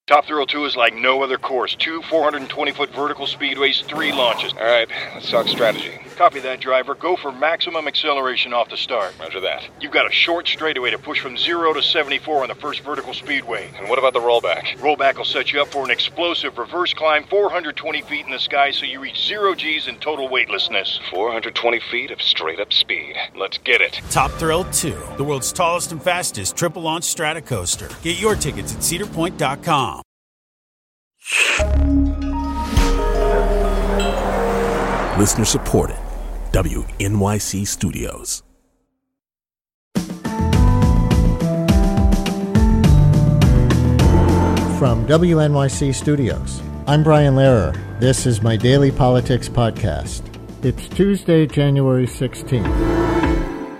Top Thrill 2 is like no other course. 2 420-foot vertical speedways, 3 launches. All right, let's talk strategy. Copy that, driver. Go for maximum acceleration off the start. Roger that. You've got a short straightaway to push from 0 to 74 on the first vertical speedway. And what about the rollback? Rollback will set you up for an explosive reverse climb 420 feet in the sky so you reach 0 G's in total weightlessness. 420 feet of straight-up speed. Let's get it. Top Thrill 2, the world's tallest and fastest triple-launch stratocoaster. Get your tickets at cedarpoint.com. Listener supported. WNYC Studios. From WNYC Studios, I'm Brian Lehrer. This is my daily politics podcast. It's Tuesday, January 16th.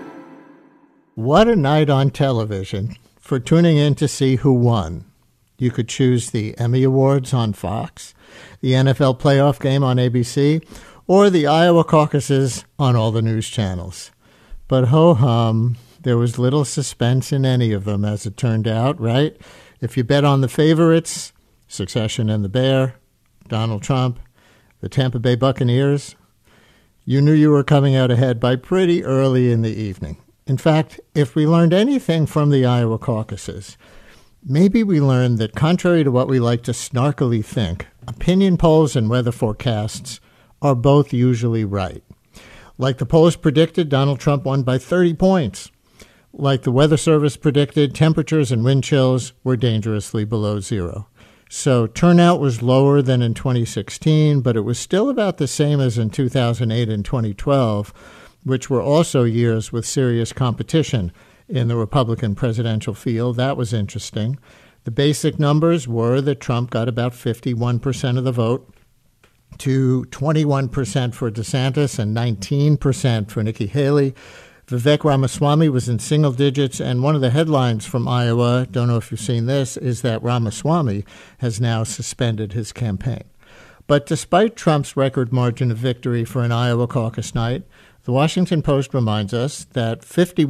What a night on television for tuning in to see who won. You could choose the Emmy Awards on Fox, the NFL playoff game on ABC, or the Iowa caucuses on all the news channels. But ho-hum, there was little suspense in any of them, as it turned out, right? If you bet on the favorites, Succession and the Bear, Donald Trump, the Tampa Bay Buccaneers, you knew you were coming out ahead by pretty early in the evening. In fact, if we learned anything from the Iowa caucuses, maybe we learned that contrary to what we like to snarkily think, opinion polls and weather forecasts are both usually right. Like the polls predicted, Donald Trump won by 30 points. Like the Weather Service predicted, temperatures and wind chills were dangerously below zero. So turnout was lower than in 2016, but it was still about the same as in 2008 and 2012, which were also years with serious competition in the Republican presidential field. That was interesting. The basic numbers were that Trump got about 51% of the vote, to 21% for DeSantis and 19% for Nikki Haley. Vivek Ramaswamy was in single digits, and one of the headlines from Iowa, don't know if you've seen this, is that Ramaswamy has now suspended his campaign. But despite Trump's record margin of victory for an Iowa caucus night, the Washington Post reminds us that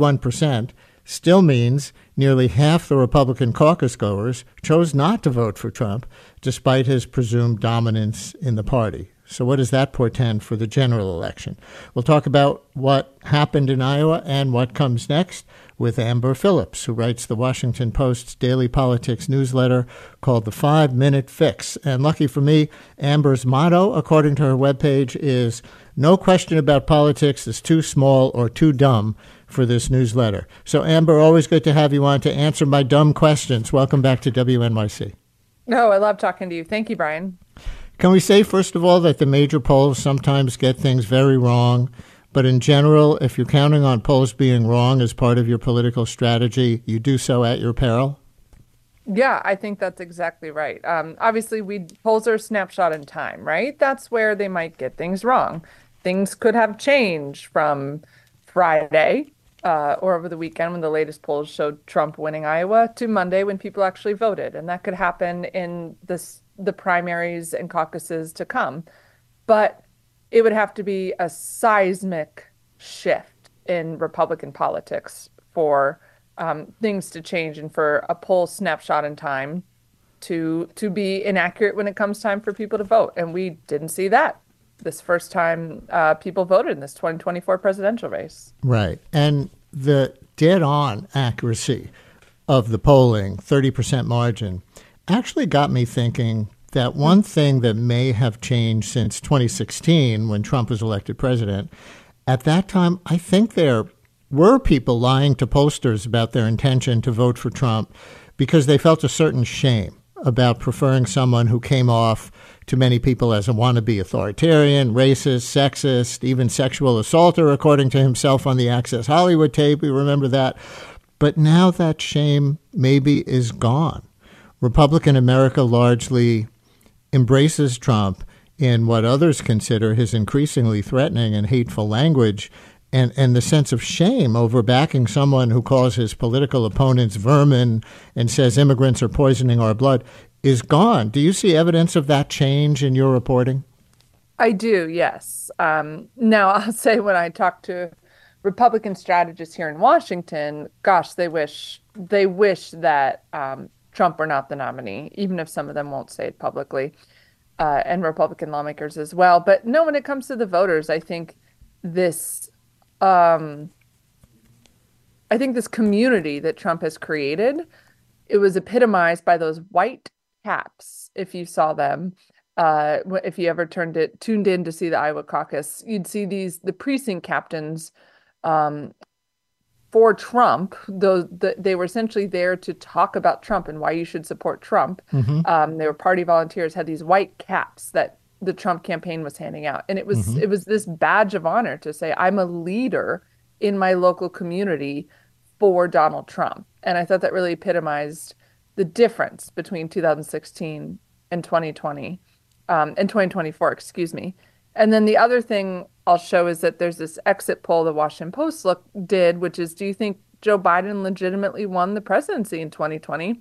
51% still means nearly half the Republican caucus goers chose not to vote for Trump, despite his presumed dominance in the party. So what does that portend for the general election? We'll talk about what happened in Iowa and what comes next with Amber Phillips, who writes the Washington Post's daily politics newsletter called The 5-Minute Fix. And lucky for me, Amber's motto, according to her webpage, is "No question about politics is too small or too dumb for this newsletter." So Amber, always good to have you on to answer my dumb questions. Welcome back to WNYC. No, I love talking to you. Thank you, Brian. Can we say, first of all, that the major polls sometimes get things very wrong, but in general, if you're counting on polls being wrong as part of your political strategy, you do so at your peril? Yeah, I think that's exactly right. Obviously, polls are a snapshot in time, right? That's where they might get things wrong. Things could have changed from Friday or over the weekend when the latest polls showed Trump winning Iowa to Monday when people actually voted. And that could happen in the primaries and caucuses to come. But it would have to be a seismic shift in Republican politics for things to change and for a poll snapshot in time to be inaccurate when it comes time for people to vote. And we didn't see that this first time people voted in this 2024 presidential race. Right. And the dead-on accuracy of the polling, 30% margin, actually got me thinking that one thing that may have changed since 2016 when Trump was elected president, at that time, I think there were people lying to pollsters about their intention to vote for Trump because they felt a certain shame about preferring someone who came off to many people as a wannabe authoritarian, racist, sexist, even sexual assaulter, according to himself on the Access Hollywood tape. We remember that. But now that shame maybe is gone. Republican America largely embraces Trump in what others consider his increasingly threatening and hateful language, and the sense of shame over backing someone who calls his political opponents vermin and says immigrants are poisoning our blood is gone. Do you see evidence of that change in your reporting? I do, yes. Now, I'll say when I talk to Republican strategists here in Washington, gosh, they wish that Trump were not the nominee, even if some of them won't say it publicly, and Republican lawmakers as well. But no, when it comes to the voters, this, um, I think this community that Trump has created, it was epitomized by those white caps. If you saw them, if you ever tuned in to see the Iowa caucus, you'd see the precinct captains, for Trump. They were essentially there to talk about Trump and why you should support Trump. They were party volunteers, had these white caps that the Trump campaign was handing out, and it was this badge of honor to say, I'm a leader in my local community for Donald Trump. And I thought that really epitomized the difference between 2016 and 2020, and 2024, excuse me. And then the other thing I'll show is that there's this exit poll the Washington Post did, which is, do you think Joe Biden legitimately won the presidency in 2020?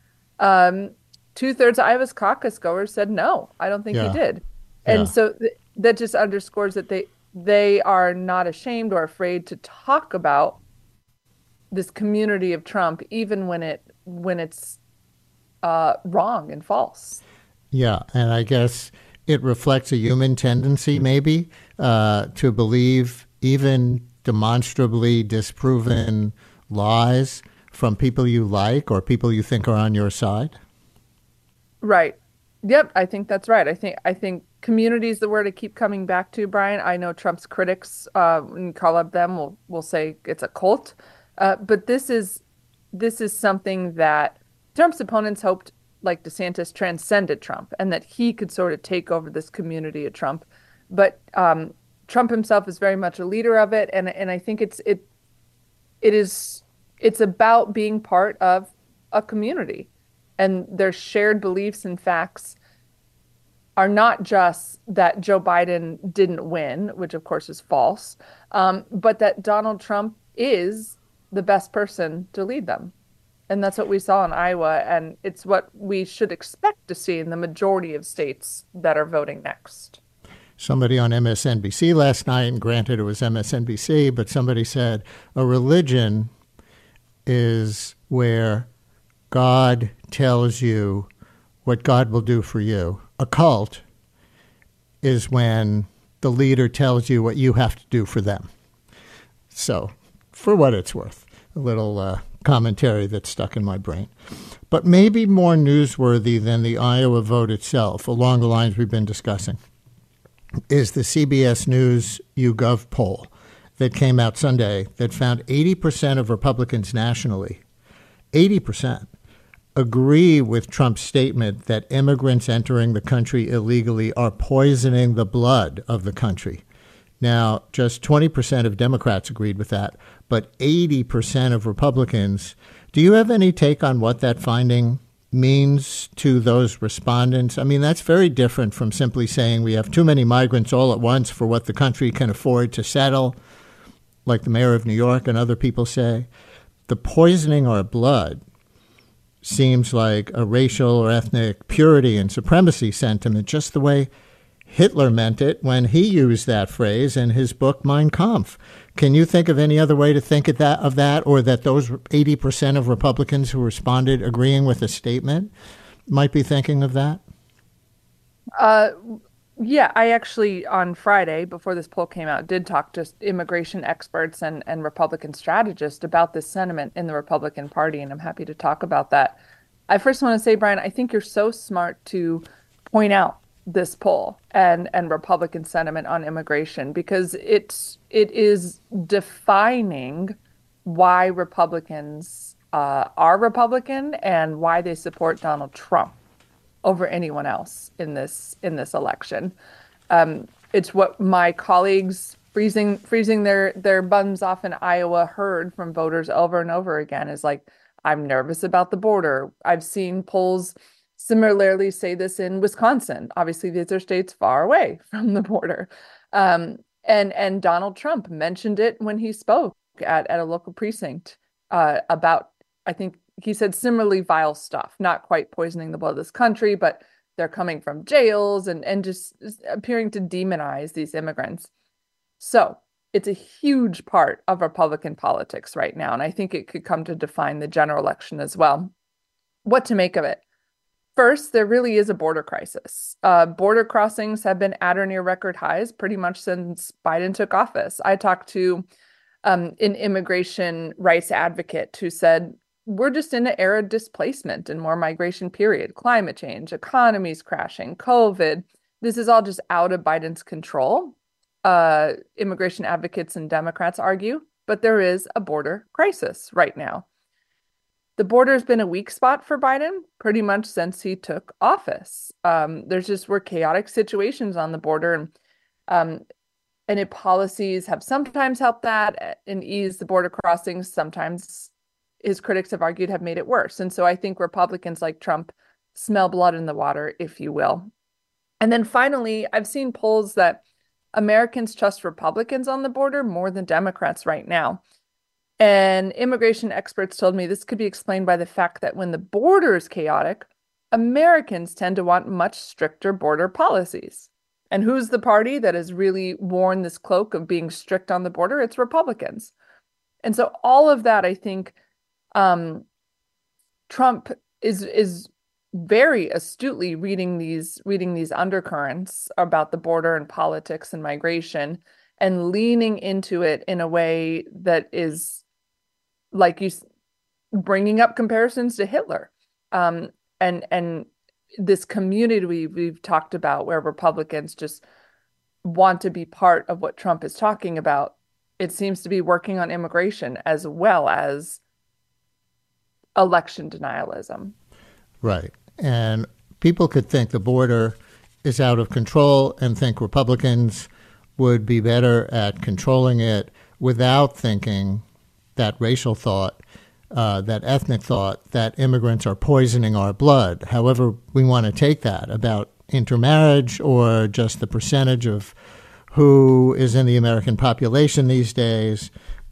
2/3 of Iowa's caucus goers said no, I don't think he did. And so that just underscores that they are not ashamed or afraid to talk about this community of Trump, even when it's wrong and false. Yeah, and I guess it reflects a human tendency, maybe, to believe even demonstrably disproven lies from people you like or people you think are on your side. Right. Yep, I think that's right. I think community is the word I keep coming back to, Brian. I know Trump's critics, when you call up them, will say it's a cult. But this is something that Trump's opponents hoped, like DeSantis, transcended Trump and that he could sort of take over this community of Trump. But Trump himself is very much a leader of it, and I think it's about being part of a community, and their shared beliefs and facts are not just that Joe Biden didn't win, which of course is false, but that Donald Trump is the best person to lead them. And that's what we saw in Iowa, and it's what we should expect to see in the majority of states that are voting next. Somebody on MSNBC last night, and granted it was MSNBC, but somebody said a religion is where God tells you what God will do for you. A cult is when the leader tells you what you have to do for them. So, for what it's worth, a little commentary that stuck in my brain. But maybe more newsworthy than the Iowa vote itself, along the lines we've been discussing, is the CBS News YouGov poll that came out Sunday that found 80% of Republicans nationally, 80%, agree with Trump's statement that immigrants entering the country illegally are poisoning the blood of the country. Now, just 20% of Democrats agreed with that, but 80% of Republicans. Do you have any take on what that finding means to those respondents? I mean, that's very different from simply saying we have too many migrants all at once for what the country can afford to settle, like the mayor of New York and other people say. The poisoning our blood seems like a racial or ethnic purity and supremacy sentiment, just the way Hitler meant it when he used that phrase in his book Mein Kampf. Can you think of any other way to think of that, or that those 80% of Republicans who responded agreeing with the statement might be thinking of that? Yeah, I actually, on Friday, before this poll came out, did talk to immigration experts and Republican strategists about this sentiment in the Republican Party, and I'm happy to talk about that. I first want to say, Brian, I think you're so smart to point out this poll and Republican sentiment on immigration, because it is defining why Republicans are Republican and why they support Donald Trump over anyone else in this election. It's what my colleagues freezing their buns off in Iowa heard from voters over and over again is like, I'm nervous about the border. I've seen polls similarly say this in Wisconsin. Obviously, these are states far away from the border. And Donald Trump mentioned it when he spoke at a local precinct about, I think he said, similarly vile stuff, not quite poisoning the blood of this country, but they're coming from jails and just appearing to demonize these immigrants. So it's a huge part of Republican politics right now. And I think it could come to define the general election as well. what to make of it. First, there really is a border crisis. Border crossings have been at or near record highs pretty much since Biden took office. I talked to an immigration rights advocate who said, we're just in an era of displacement and more migration period, climate change, economies crashing, COVID. This is all just out of Biden's control. Immigration advocates and Democrats argue, but there is a border crisis right now. The border has been a weak spot for Biden pretty much since he took office. Were chaotic situations on the border, and policies have sometimes helped that and eased the border crossings. Sometimes his critics have argued have made it worse. And so I think Republicans like Trump smell blood in the water, if you will. And then finally, I've seen polls that Americans trust Republicans on the border more than Democrats right now. And immigration experts told me this could be explained by the fact that when the border is chaotic, Americans tend to want much stricter border policies. And who's the party that has really worn this cloak of being strict on the border? It's Republicans. And so all of that, I think, Trump is very astutely reading these undercurrents about the border and politics and migration and leaning into it in a way that is, like you, bringing up comparisons to Hitler, and this community we've talked about where Republicans just want to be part of what Trump is talking about. It seems to be working on immigration as well as election denialism. Right. And people could think the border is out of control and think Republicans would be better at controlling it without thinking that racial thought, that ethnic thought, that immigrants are poisoning our blood. However we want to take that about intermarriage or just the percentage of who is in the American population these days.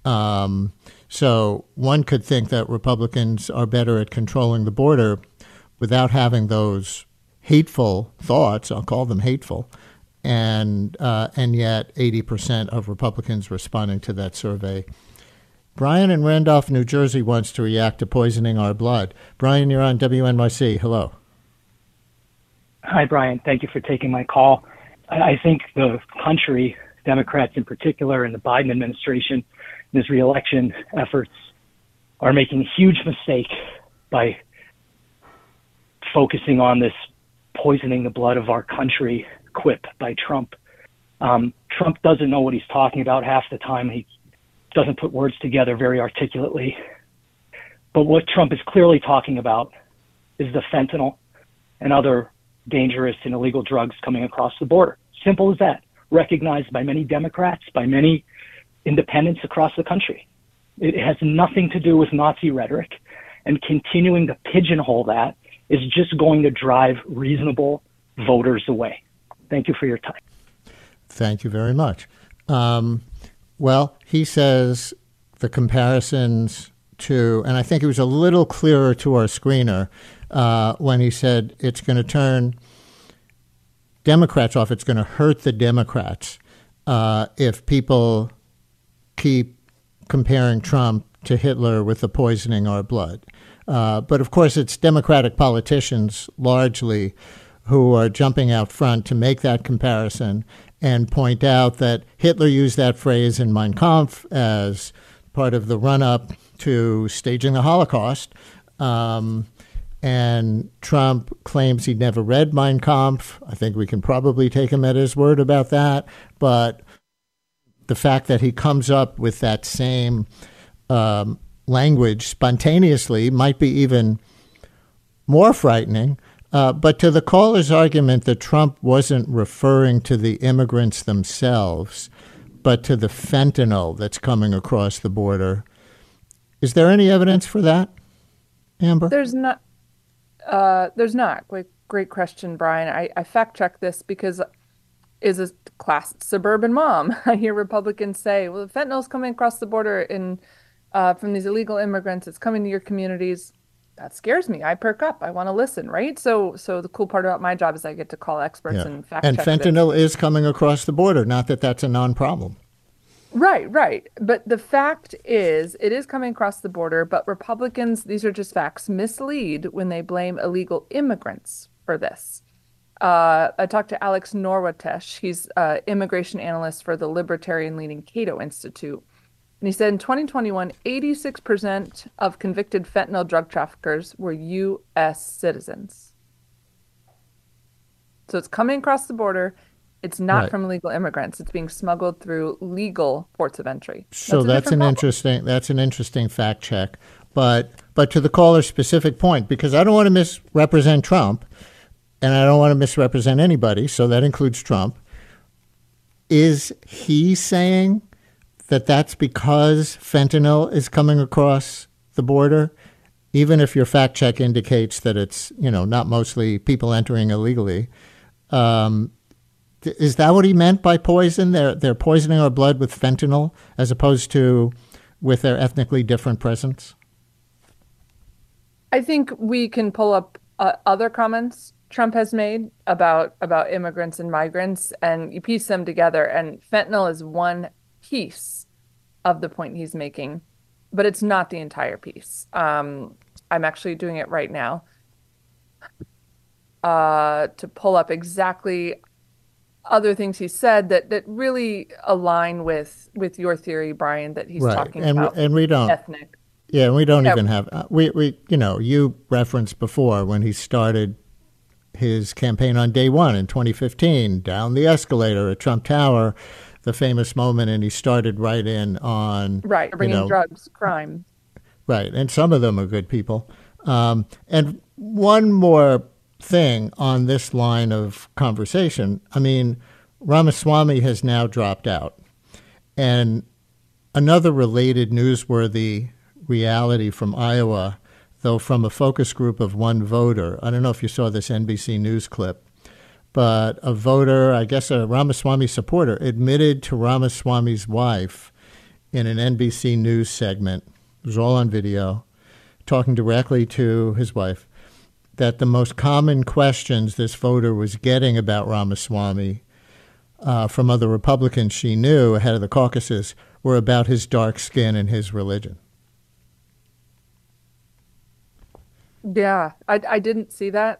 So one could think that Republicans are better at controlling the border without having those hateful thoughts. I'll call them hateful. And yet 80% of Republicans responding to that survey. Brian in Randolph, New Jersey wants to react to poisoning our blood. Brian, you're on WNYC. Hello. Hi, Brian. Thank you for taking my call. I think the country, Democrats in particular, and the Biden administration, and his reelection efforts are making a huge mistake by focusing on this poisoning the blood of our country quip by Trump. Trump doesn't know what he's talking about half the time. He doesn't put words together very articulately. But what Trump is clearly talking about is the fentanyl and other dangerous and illegal drugs coming across the border. Simple as that. Recognized by many Democrats, by many independents across the country. It has nothing to do with Nazi rhetoric, and continuing to pigeonhole that is just going to drive reasonable voters away. Thank you for your time. Thank you very much. Well, he says the comparisons to, and I think it was a little clearer to our screener when he said it's going to turn Democrats off. It's going to hurt the Democrats if people keep comparing Trump to Hitler with the poisoning our blood. But of course, it's Democratic politicians largely who are jumping out front to make that comparison and point out that Hitler used that phrase in Mein Kampf as part of the run-up to staging the Holocaust. And Trump claims he'd never read Mein Kampf. I think we can probably take him at his word about that. But the fact that he comes up with that same language spontaneously might be even more frightening. But to the caller's argument that Trump wasn't referring to the immigrants themselves, but to the fentanyl that's coming across the border, is there any evidence for that, Amber? There's not. Great question, Brian. I fact-checked this because is a class suburban mom. I hear Republicans say, well, the fentanyl's coming across the border from these illegal immigrants. It's coming to your communities. That scares me. I perk up. I want to listen, right? So the cool part about my job is I get to call experts and fact check. And fentanyl is coming across the border. Not that that's a non-problem. Right. But the fact is, it is coming across the border, but Republicans, these are just facts, mislead when they blame illegal immigrants for this. I talked to Alex Norwatesh. He's an immigration analyst for the libertarian-leaning Cato Institute. And he said in 2021, 86% of convicted fentanyl drug traffickers were U.S. citizens. So it's coming across the border. It's not from illegal immigrants. It's being smuggled through legal ports of entry. So that's an interesting fact check. But to the caller's specific point, because I don't want to misrepresent Trump, and I don't want to misrepresent anybody, so that includes Trump. Is he saying that that's because fentanyl is coming across the border, even if your fact check indicates that it's, not mostly people entering illegally? Is that what he meant by poison? They're poisoning our blood with fentanyl as opposed to with their ethnically different presence? I think we can pull up other comments Trump has made about immigrants and migrants, and you piece them together, and fentanyl is one piece of the point he's making, but it's not the entire piece. I'm actually doing it right now to pull up exactly other things he said that really align with your theory, Brian, that he's talking about. And we don't ethnic. Yeah, we don't even have you referenced before when he started his campaign on day one in 2015, down the escalator at Trump Tower, the famous moment, and he started right in on bringing drugs, crime. Right, and some of them are good people. And one more thing on this line of conversation. I mean, Ramaswamy has now dropped out. And another related newsworthy reality from Iowa, though from a focus group of one voter. I don't know if you saw this NBC News clip, but a voter, I guess a Ramaswamy supporter, admitted to Ramaswamy's wife in an NBC News segment, it was all on video, talking directly to his wife, that the most common questions this voter was getting about Ramaswamy from other Republicans she knew ahead of the caucuses were about his dark skin and his religion. Yeah, I didn't see that.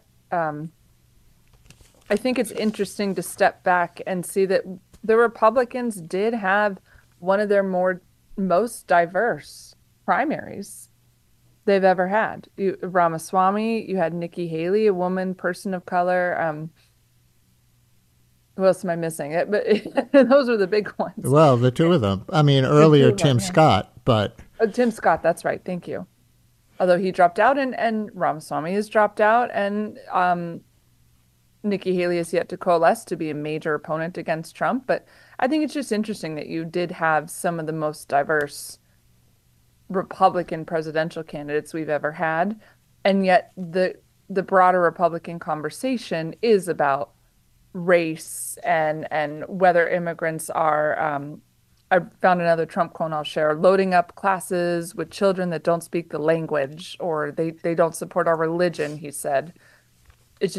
I think it's interesting to step back and see that the Republicans did have one of their most diverse primaries they've ever had. Ramaswamy, you had Nikki Haley, a woman, person of color. Who else am I missing? But those are the big ones. Well, the two of them. I mean, earlier Tim Scott, but... Tim Scott, that's right. Thank you. Although he dropped out and Ramaswamy has dropped out, and Nikki Haley has yet to coalesce to be a major opponent against Trump. But I think it's just interesting that you did have some of the most diverse Republican presidential candidates we've ever had, and yet the broader Republican conversation is about race and whether immigrants are I found another Trump quote I'll share, loading up classes with children that don't speak the language, or they don't support our religion, he said. It's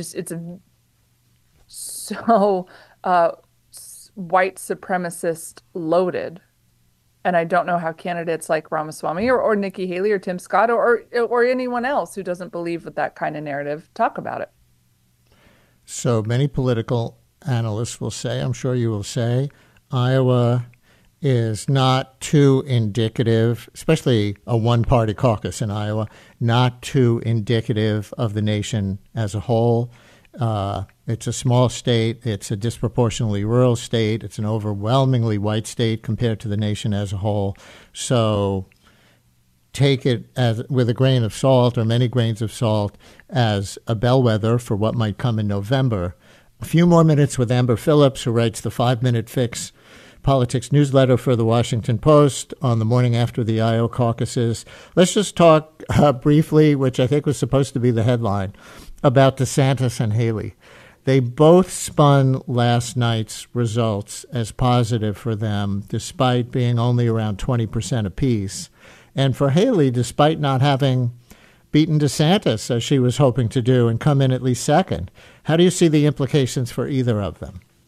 so white supremacist loaded. And I don't know how candidates like Ramaswamy or Nikki Haley or Tim Scott or anyone else who doesn't believe with that kind of narrative talk about it. So many political analysts will say, I'm sure you will say, Iowa is not too indicative, especially a one-party caucus in Iowa, not too indicative of the nation as a whole. It's a small state. It's a disproportionately rural state. It's an overwhelmingly white state compared to the nation as a whole. So take it with a grain of salt or many grains of salt as a bellwether for what might come in November. A few more minutes with Amber Phillips, who writes the 5-Minute Fix politics newsletter for the Washington Post on the morning after the Iowa caucuses. Let's just talk briefly, which I think was supposed to be the headline, about DeSantis and Haley. They both spun last night's results as positive for them, despite being only around 20% apiece. And for Haley, despite not having beaten DeSantis, as she was hoping to do, and come in at least second. How do you see the implications for either of them?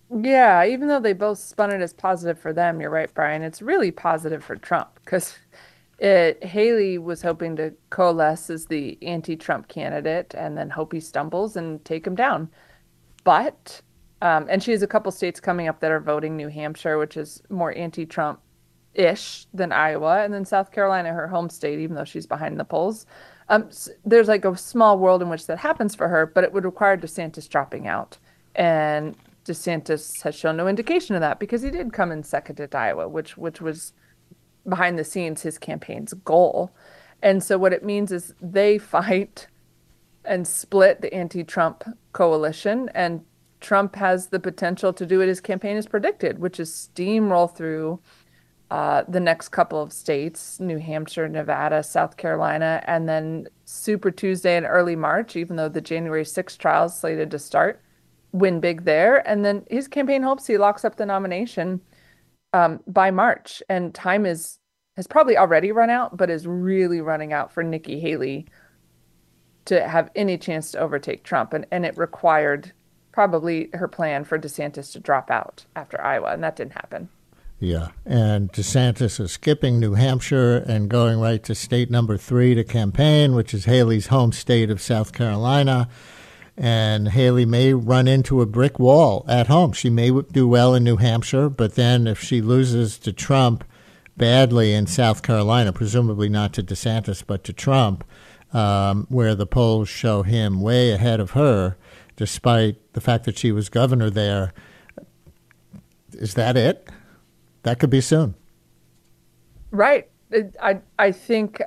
Yeah, even though they both spun it as positive for them, you're right, Brian. It's really positive for Trump because Haley was hoping to coalesce as the anti-Trump candidate and then hope he stumbles and take him down. But and she has a couple states coming up that are voting, New Hampshire, which is more anti-Trump-ish than Iowa, and then South Carolina, her home state, even though she's behind the polls. There's like a small world in which that happens for her, but it would require DeSantis dropping out. And DeSantis has shown no indication of that because he did come in second at Iowa, which was behind the scenes his campaign's goal. And so what it means is they fight and split the anti-Trump coalition, and Trump has the potential to do what his campaign has predicted, which is steamroll through the next couple of states, New Hampshire, Nevada, South Carolina, and then Super Tuesday in early March, even though the January 6th trial is slated to start, win big there. And then his campaign hopes he locks up the nomination by March. And time has probably already run out, but is really running out for Nikki Haley to have any chance to overtake Trump. And it required probably her plan for DeSantis to drop out after Iowa, and that didn't happen. Yeah, and DeSantis is skipping New Hampshire and going right to state number 3 to campaign, which is Haley's home state of South Carolina. And Haley may run into a brick wall at home. She may do well in New Hampshire, but then if she loses to Trump badly in South Carolina, presumably not to DeSantis, but to Trump, where the polls show him way ahead of her, despite the fact that she was governor there, is that it? That could be soon. Right. I think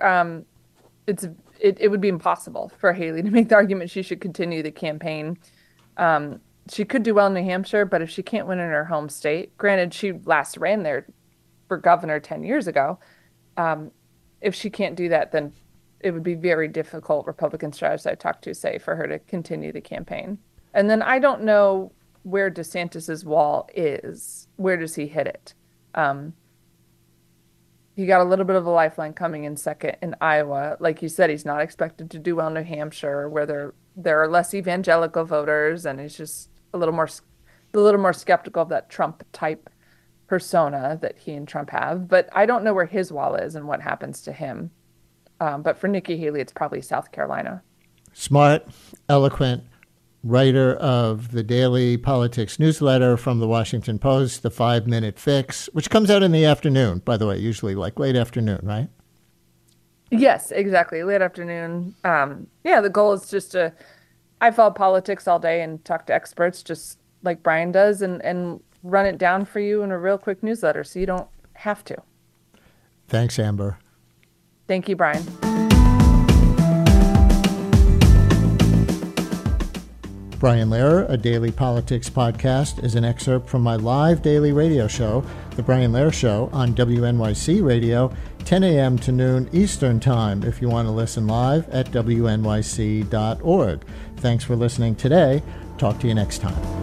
it would be impossible for Haley to make the argument she should continue the campaign. She could do well in New Hampshire, but if she can't win in her home state, granted, she last ran there for governor 10 years ago. If she can't do that, then it would be very difficult, Republican strategists I talked to say, for her to continue the campaign. And then I don't know where DeSantis's wall is. Where does he hit it? He got a little bit of a lifeline coming in second in Iowa. Like you said, he's not expected to do well in New Hampshire, where there are less evangelical voters, and he's just a little more skeptical of that Trump type persona that he and Trump have. But I don't know where his wall is and what happens to him. But for Nikki Haley, it's probably South Carolina. Smart, eloquent writer of the daily politics newsletter from the Washington Post, the 5 Minute Fix, which comes out in the afternoon, by the way, usually like late afternoon, right? Yes, exactly. Late afternoon. The goal is just I follow politics all day and talk to experts just like Brian does and run it down for you in a real quick newsletter so you don't have to. Thanks, Amber. Thank you, Brian. Brian Lehrer, a daily politics podcast, is an excerpt from my live daily radio show, The Brian Lehrer Show, on WNYC Radio, 10 a.m. to noon Eastern Time, if you want to listen live at wnyc.org. Thanks for listening today. Talk to you next time.